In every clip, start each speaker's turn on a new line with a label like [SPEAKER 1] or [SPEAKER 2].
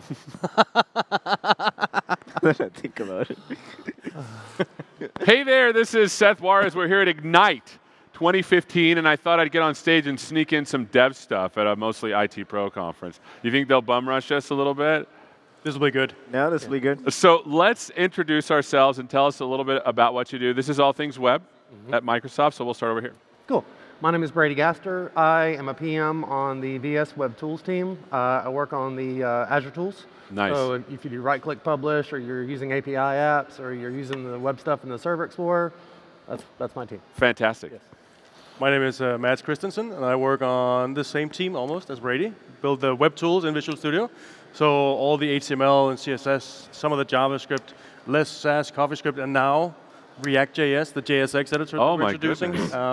[SPEAKER 1] Think about it.
[SPEAKER 2] Hey there, this is Seth Juarez. We're here at Ignite 2015, and I thought I'd get on stage and sneak in some dev stuff at a mostly IT Pro conference. You think they'll bum rush us a little bit?
[SPEAKER 3] This will be good.
[SPEAKER 1] No, this will be good.
[SPEAKER 2] So let's introduce ourselves and tell us a little bit about what you do. This is All Things Web at Microsoft, so we'll start over here.
[SPEAKER 4] Cool. My name is Brady Gaster. I am a PM on the VS Web Tools team. I work on the Azure tools.
[SPEAKER 2] Nice.
[SPEAKER 4] So if you do right-click publish, or you're using API apps, or you're using the web stuff in the Server Explorer, that's my team.
[SPEAKER 2] Fantastic.
[SPEAKER 4] Yes.
[SPEAKER 3] My name is Mads Christensen, and I work on the same team almost as Brady. Build the web tools in Visual Studio. So all the HTML and CSS, some of the JavaScript, less Sass, CoffeeScript, and now React.js, the JSX editor that we're introducing.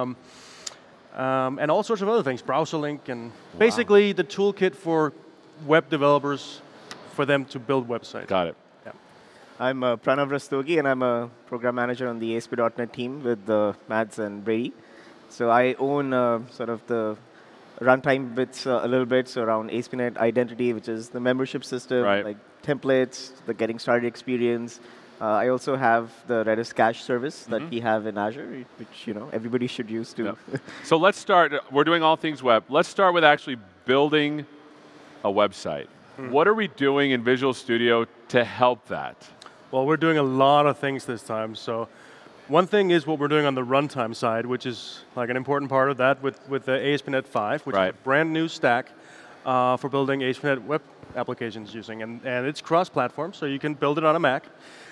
[SPEAKER 3] And all sorts of other things, browser link, and basically the toolkit for web developers for them to build websites.
[SPEAKER 2] Got it.
[SPEAKER 3] Yeah.
[SPEAKER 1] I'm Pranav Rastogi, and I'm a program manager on the ASP.NET team with Mads and Brady. So I own sort of the runtime bits a little bit, so around ASP.NET Identity, which is the membership system, like templates, the getting started experience. I also have the Redis cache service that we have in Azure, which everybody should use too.
[SPEAKER 2] Yeah. So let's start. We're doing All Things Web. Let's start with actually building a website. What are we doing in Visual Studio to help that?
[SPEAKER 3] Well, we're doing a lot of things this time. So one thing is what we're doing on the runtime side, which is like an important part of that with the ASP.NET 5, which is a brand new stack for building ASP.NET web applications using. And it's cross-platform, so you can build it on a Mac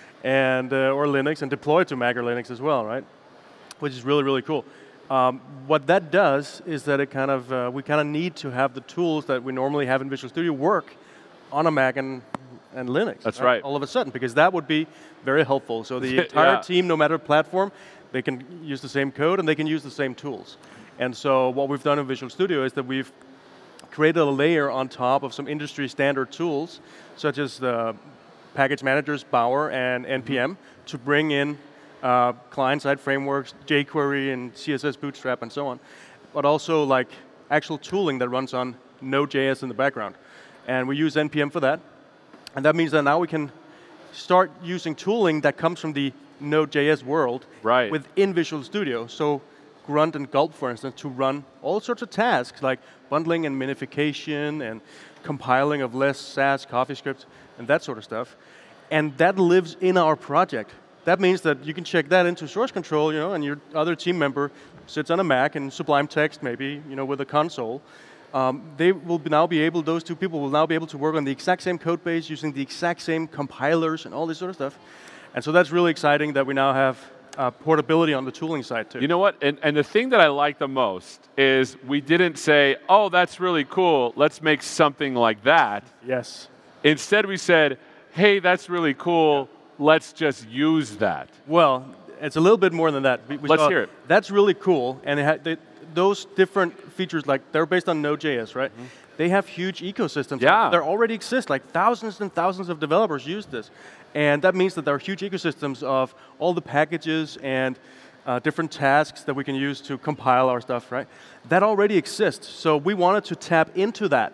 [SPEAKER 3] and or Linux and deploy it to Mac or Linux as well, right? Which is really, really cool. What that does is that it we kind of need to have the tools that we normally have in Visual Studio work on a Mac and Linux.
[SPEAKER 2] That's right.
[SPEAKER 3] All of a sudden, because that would be very helpful. So the entire team, no matter platform, they can use the same code and they can use the same tools. And so what we've done in Visual Studio is that we've created a layer on top of some industry standard tools, such as the package managers, Bower and NPM, to bring in client-side frameworks, jQuery and CSS Bootstrap and so on, but also like actual tooling that runs on Node.js in the background. And we use NPM for that. And that means that now we can start using tooling that comes from the Node.js world within Visual Studio. So Grunt and Gulp, for instance, to run all sorts of tasks like bundling and minification and compiling of less Sass, CoffeeScript, and that sort of stuff. And that lives in our project. That means that you can check that into source control, and your other team member sits on a Mac and Sublime Text maybe, with a console. They will now be able, those two people will now be able to work on the exact same code base using the exact same compilers and all this sort of stuff. And so that's really exciting that we now have portability on the tooling side too.
[SPEAKER 2] You know what? And the thing that I like the most is we didn't say, oh, that's really cool, let's make something like that.
[SPEAKER 3] Yes.
[SPEAKER 2] Instead we said, hey, that's really cool, let's just use that.
[SPEAKER 3] Well, it's a little bit more than that.
[SPEAKER 2] Let's hear it.
[SPEAKER 3] That's really cool, and those different features, like they're based on Node.js, right? They have huge ecosystems.
[SPEAKER 2] Yeah.
[SPEAKER 3] They already exist, like thousands and thousands of developers use this. And that means that there are huge ecosystems of all the packages and different tasks that we can use to compile our stuff, right? That already exists, so we wanted to tap into that.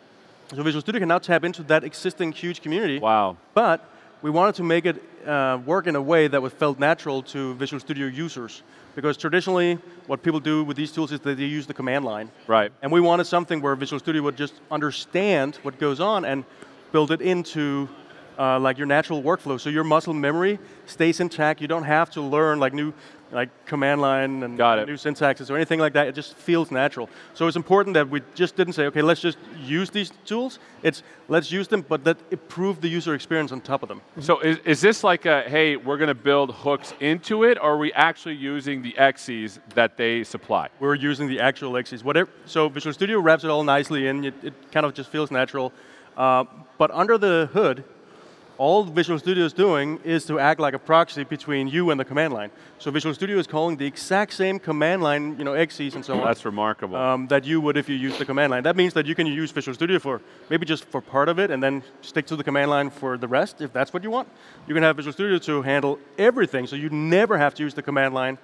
[SPEAKER 3] So Visual Studio can now tap into that existing huge community.
[SPEAKER 2] Wow.
[SPEAKER 3] But we wanted to make it work in a way that felt natural to Visual Studio users. Because traditionally, what people do with these tools is that they use the command line.
[SPEAKER 2] Right.
[SPEAKER 3] And we wanted something where Visual Studio would just understand what goes on and build it into like your natural workflow. So your muscle memory stays intact. You don't have to learn like new command line and new syntaxes or anything like that. It just feels natural. So it's important that we just didn't say, okay, let's just use these tools. It's let's use them, but that improve the user experience on top of them.
[SPEAKER 2] So is this like a, hey, we're going to build hooks into it, or are we actually using the XEs that they supply?
[SPEAKER 3] We're using the actual XEs. So Visual Studio wraps it all nicely in. It kind of just feels natural. But under the hood, all Visual Studio is doing is to act like a proxy between you and the command line. So Visual Studio is calling the exact same command line, XEs and so on.
[SPEAKER 2] That's remarkable.
[SPEAKER 3] That you would if you use the command line. That means that you can use Visual Studio for maybe just for part of it and then stick to the command line for the rest, if that's what you want. You can have Visual Studio to handle everything, so you never have to use the command line.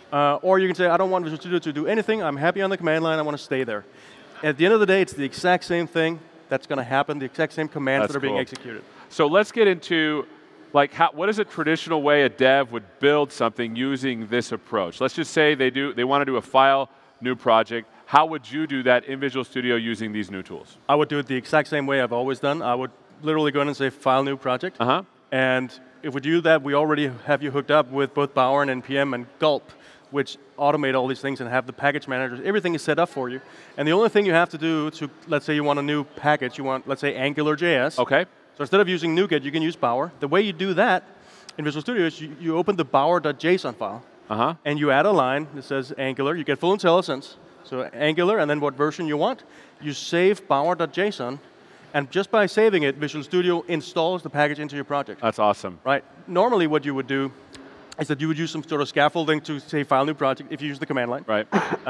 [SPEAKER 3] Or you can say, I don't want Visual Studio to do anything. I'm happy on the command line. I want to stay there. At the end of the day, it's the exact same thing that's going to happen, the exact same commands
[SPEAKER 2] That's
[SPEAKER 3] that are being
[SPEAKER 2] cool.
[SPEAKER 3] executed.
[SPEAKER 2] So let's get into like what is a traditional way a dev would build something using this approach? Let's just say they want to do a file new project. How would you do that in Visual Studio using these new tools?
[SPEAKER 3] I would do it the exact same way I've always done. I would literally go in and say file new project. And if we do that, we already have you hooked up with both Bower and NPM and Gulp, which automate all these things and have the package managers. Everything is set up for you. And the only thing you have to do to, let's say you want a new package, you want, let's say, AngularJS.
[SPEAKER 2] Okay.
[SPEAKER 3] So instead of using NuGet, you can use Bower. The way you do that in Visual Studio is you open the bower.json file, and you add a line that says Angular. You get full IntelliSense. So Angular, and then what version you want. You save bower.json, and just by saving it, Visual Studio installs the package into your project.
[SPEAKER 2] That's awesome.
[SPEAKER 3] Right. Normally what you would do is that you would use some sort of scaffolding to say file new project if you use the command line.
[SPEAKER 2] Right.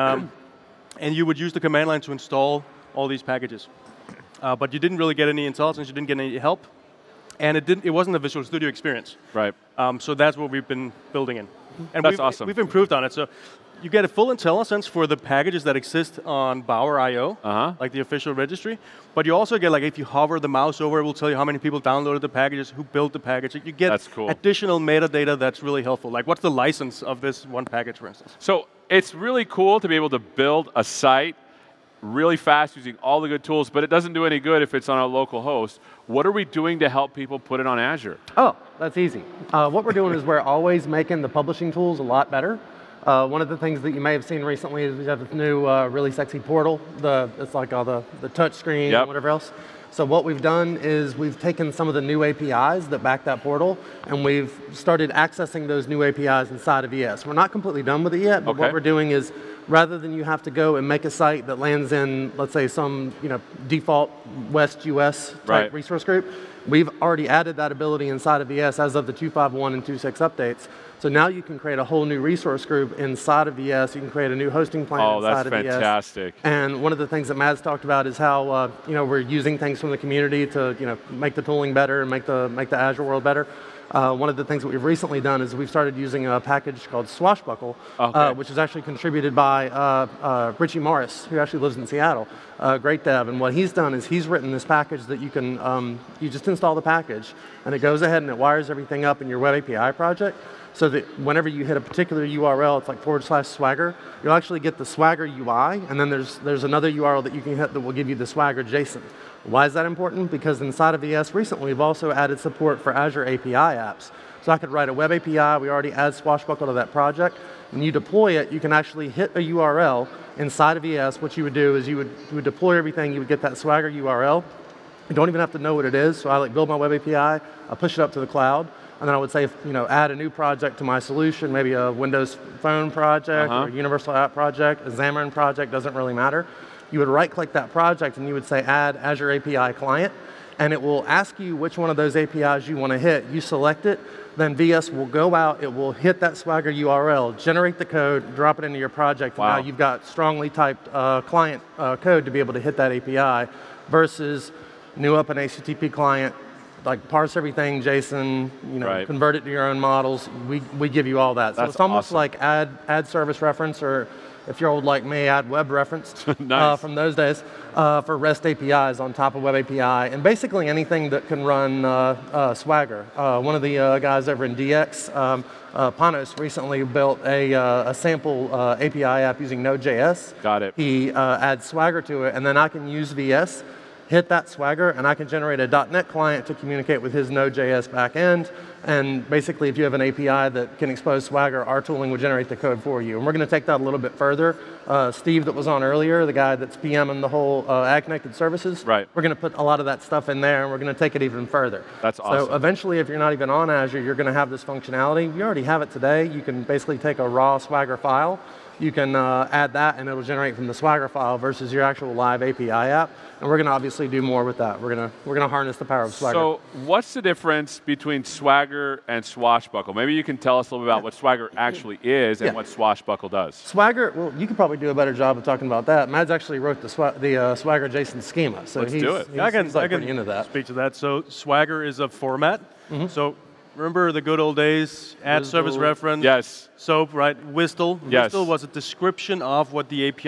[SPEAKER 3] And you would use the command line to install all these packages. But you didn't really get any IntelliSense, you didn't get any help, and it wasn't a Visual Studio experience.
[SPEAKER 2] Right.
[SPEAKER 3] So that's what we've been building in. And
[SPEAKER 2] That's awesome.
[SPEAKER 3] We've improved on it. So you get a full IntelliSense for the packages that exist on Bower.io, like the official registry. But you also get, like, if you hover the mouse over, it will tell you how many people downloaded the packages, who built the package. You get
[SPEAKER 2] That's cool.
[SPEAKER 3] additional metadata that's really helpful. Like, what's the license of this one package, for instance?
[SPEAKER 2] So it's really cool to be able to build a site really fast using all the good tools, but it doesn't do any good if it's on a local host. What are we doing to help people put it on Azure?
[SPEAKER 4] Oh, that's easy. What we're doing is we're always making the publishing tools a lot better. One of the things that you may have seen recently is we have this new really sexy portal. It's like all the touch screen and whatever else. So what we've done is we've taken some of the new APIs that back that portal, and we've started accessing those new APIs inside of ES. We're not completely done with it yet, but what we're doing is rather than you have to go and make a site that lands in, let's say, some default West US type resource group, we've already added that ability inside of ES as of the 2.5.1 and 2.6 updates. So now you can create a whole new resource group inside of ES. You can create a new hosting plan inside of ES. Oh, that's
[SPEAKER 2] fantastic.
[SPEAKER 4] And one of the things that Mads talked about is how we're using things from the community to make the tooling better and make the Azure world better. One of the things that we've recently done is we've started using a package called Swashbuckle, which is actually contributed by Richie Morris, who actually lives in Seattle, great dev. And what he's done is he's written this package that you can, you just install the package, and it goes ahead and it wires everything up in your web API project, so that whenever you hit a particular URL, it's like /Swagger, you'll actually get the Swagger UI, and then there's another URL that you can hit that will give you the Swagger JSON. Why is that important? Because inside of ES recently, we've also added support for Azure API apps. So I could write a web API, we already add Swashbuckle to that project. When you deploy it, you can actually hit a URL inside of ES. What you would do is you would deploy everything, you would get that Swagger URL. You don't even have to know what it is, so I build my web API, I push it up to the cloud, and then I would say, add a new project to my solution, maybe a Windows Phone project, or a Universal App project, a Xamarin project, doesn't really matter. You would right-click that project, and you would say, add Azure API client, and it will ask you which one of those APIs you want to hit. You select it, then VS will go out, it will hit that Swagger URL, generate the code, drop it into your project, and now you've got strongly typed client code to be able to hit that API, versus new up an HTTP client, like parse everything, JSON, convert it to your own models. We give you all that. So it's almost like add service reference, or if you're old like me, add web reference from those days for REST APIs on top of web API, and basically anything that can run Swagger. One of the guys over in DX, Panos, recently built a sample API app using Node.js.
[SPEAKER 2] Got it. He
[SPEAKER 4] adds Swagger to it, and then I can use VS, hit that Swagger, and I can generate a .NET client to communicate with his Node.js backend. And basically, if you have an API that can expose Swagger, our tooling will generate the code for you. And we're going to take that a little bit further. Steve, that was on earlier, the guy that's PMing the whole Ag Connected Services, we're going to put a lot of that stuff in there, and we're going to take it even further.
[SPEAKER 2] That's awesome.
[SPEAKER 4] So eventually, if you're not even on Azure, you're going to have this functionality. You already have it today. You can basically take a raw Swagger file. You can add that, and it'll generate from the Swagger file versus your actual live API app. And we're going to obviously do more with that. We're going to harness the power of Swagger.
[SPEAKER 2] So what's the difference between Swagger and Swashbuckle? Maybe you can tell us a little bit about what Swagger actually is and what Swashbuckle does.
[SPEAKER 4] Swagger, well, you could probably do a better job of talking about that. Mads actually wrote the Swagger JSON schema. So
[SPEAKER 2] Let's do it.
[SPEAKER 3] I can
[SPEAKER 4] into that.
[SPEAKER 3] speak to that. So Swagger is a format. So remember the good old days, add service reference,
[SPEAKER 2] yes.
[SPEAKER 3] SOAP, right? WSDL.
[SPEAKER 2] Yes.
[SPEAKER 3] WSDL was a description of what the API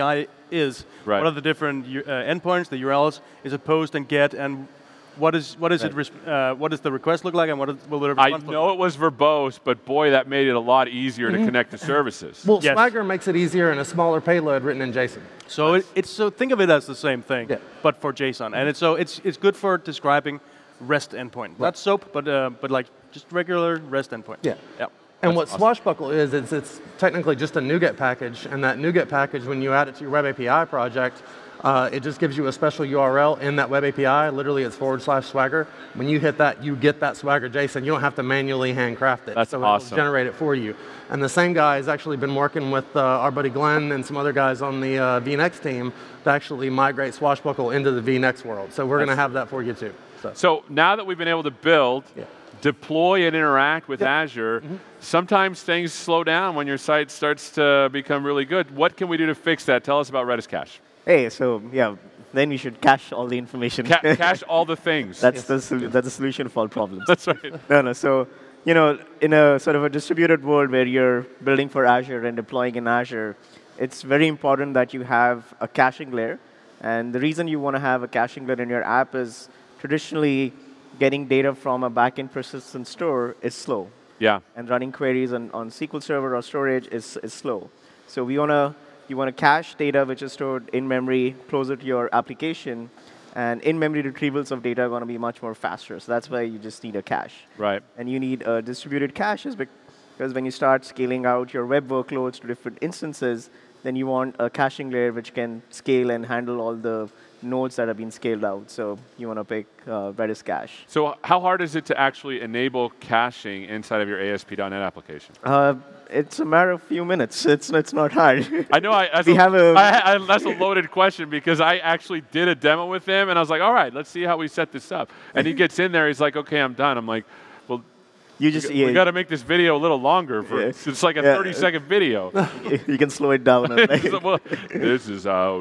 [SPEAKER 3] is.
[SPEAKER 2] Right.
[SPEAKER 3] What are the different endpoints, the URLs? Is it post and get, and what is what does the request look like, and will the response
[SPEAKER 2] I know it was verbose, but boy, that made it a lot easier to connect to services.
[SPEAKER 4] Well,
[SPEAKER 3] Yes.
[SPEAKER 4] Swagger makes it easier in a smaller payload written in JSON.
[SPEAKER 3] So so think of it as the same thing, but for JSON, and it's good for describing REST endpoint, not SOAP, but like just regular REST endpoint.
[SPEAKER 4] Yeah.
[SPEAKER 3] Yeah.
[SPEAKER 4] And what Swashbuckle is it's technically just a NuGet package, and that NuGet package, when you add it to your Web API project, it just gives you a special URL in that Web API. Literally, it's /Swagger. When you hit that, you get that Swagger JSON. You don't have to manually handcraft it.
[SPEAKER 2] That's
[SPEAKER 4] so
[SPEAKER 2] awesome.
[SPEAKER 4] It'll generate it for you. And the same guy has actually been working with our buddy Glenn and some other guys on the VNext team to actually migrate Swashbuckle into the VNext world. So we're going to have that for you too.
[SPEAKER 2] So now that we've been able to build, deploy and interact with Azure, sometimes things slow down when your site starts to become really good. What can we do to fix that? Tell us about Redis Cache.
[SPEAKER 1] Hey, so yeah, then you should cache all the information.
[SPEAKER 2] Cache all the things.
[SPEAKER 1] That's the solution for all problems.
[SPEAKER 2] That's right.
[SPEAKER 1] No. So in a sort of a distributed world where you're building for Azure and deploying in Azure, it's very important that you have a caching layer. And the reason you want to have a caching layer in your app is traditionally getting data from a backend persistent store is slow.
[SPEAKER 2] Yeah.
[SPEAKER 1] And running queries on SQL Server or storage is slow. So you want to cache data which is stored in memory closer to your application, and in-memory retrievals of data are going to be much more faster. So that's why you just need a cache.
[SPEAKER 2] Right.
[SPEAKER 1] And you need distributed caches because when you start scaling out your web workloads to different instances, then you want a caching layer which can scale and handle all the nodes that have been scaled out. So you want to pick Redis Cache.
[SPEAKER 2] So how hard is it to actually enable caching inside of your ASP.NET application?
[SPEAKER 1] It's a matter of a few minutes. It's not hard.
[SPEAKER 2] I know that's a loaded question because I actually did a demo with him, and I was like, all right, let's see how we set this up. And he gets in there, he's like, okay, I'm done. I'm like, well, we got to make this video a little longer. It's like a 30-second video.
[SPEAKER 1] You can slow it down.
[SPEAKER 2] Well, this is how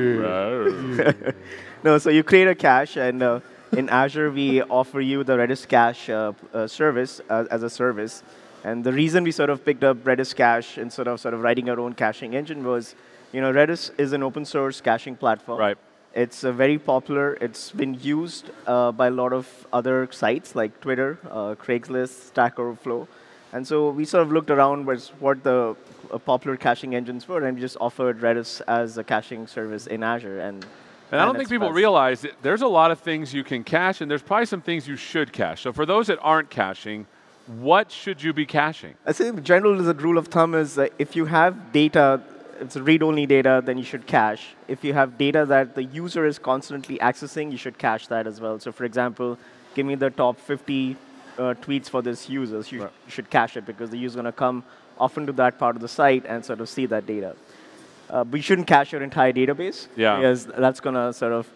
[SPEAKER 2] you...
[SPEAKER 1] No, so you create a cache, and in Azure, we offer you the Redis Cache service as a service. And the reason we sort of picked up Redis Cache instead of sort of writing our own caching engine was, Redis is an open source caching platform.
[SPEAKER 2] Right.
[SPEAKER 1] It's very popular. It's been used by a lot of other sites like Twitter, Craigslist, Stack Overflow. And so we sort of looked around what the popular caching engines were, and we just offered Redis as a caching service in Azure. And
[SPEAKER 2] I don't think people realize that there's a lot of things you can cache, and there's probably some things you should cache. So for those that aren't caching, what should you be caching?
[SPEAKER 1] I think the general rule of thumb is if you have data, it's read-only data, then you should cache. If you have data that the user is constantly accessing, you should cache that as well. So for example, give me the top 50 tweets for this user. So you should cache it because the user is going to come often to that part of the site and sort of see that data. But you shouldn't cache your entire database because that's going to sort of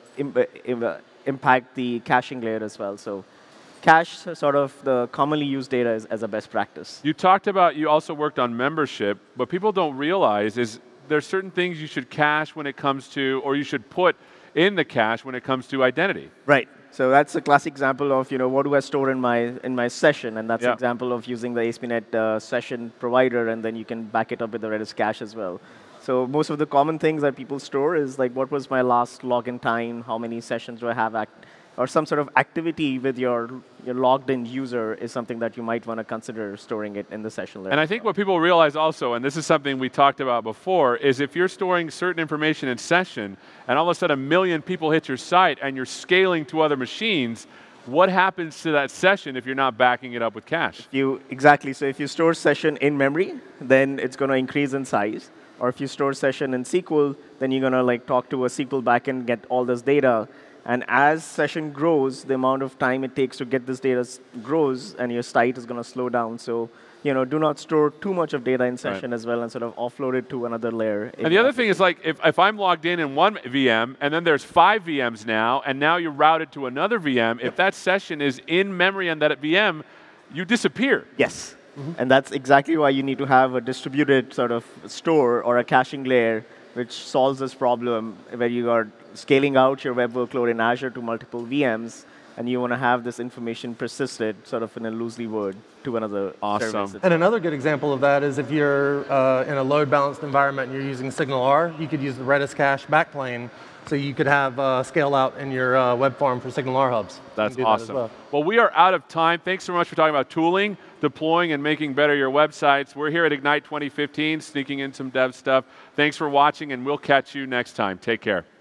[SPEAKER 1] impact the caching layer as well. So cache sort of the commonly used data as a best practice.
[SPEAKER 2] You talked about you also worked on membership, but people don't realize is there's certain things you should cache when it comes to, or you should put in the cache when it comes to identity.
[SPEAKER 1] Right. So that's a classic example of what do I store in my session, and that's an example of using the ASP.NET session provider, and then you can back it up with the Redis Cache as well. So most of the common things that people store is like what was my last login time, how many sessions do I have or some sort of activity with your logged in user is something that you might want to consider storing it in the session layer.
[SPEAKER 2] And I think what people realize also, and this is something we talked about before, is if you're storing certain information in session and all of a sudden 1 million people hit your site and you're scaling to other machines, what happens to that session if you're not backing it up with cache?
[SPEAKER 1] Exactly. So if you store session in memory, then it's going to increase in size. Or if you store session in SQL, then you're going to talk to a SQL backend, get all this data. And as session grows, the amount of time it takes to get this data grows, and your site is going to slow down. So, do not store too much of data in session as well, and sort of offload it to another layer.
[SPEAKER 2] And the other thing is, if I'm logged in one VM, and then there's 5 VMs now, and now you're routed to another VM, if that session is in memory on that VM, you disappear.
[SPEAKER 1] Yes. And that's exactly why you need to have a distributed sort of store or a caching layer which solves this problem where you are scaling out your web workload in Azure to multiple VMs, and you want to have this information persisted sort of in a loosely word to another
[SPEAKER 2] Awesome.
[SPEAKER 1] service.
[SPEAKER 4] And another good example of that is if you're in a load balanced environment and you're using SignalR, you could use the Redis cache backplane, so you could have scale out in your web farm for SignalR hubs.
[SPEAKER 2] That's
[SPEAKER 4] You can do that as
[SPEAKER 2] awesome. Well, we are out of time. Thanks so much for talking about tooling, deploying, and making better your websites. We're here at Ignite 2015, sneaking in some dev stuff. Thanks for watching, and we'll catch you next time. Take care.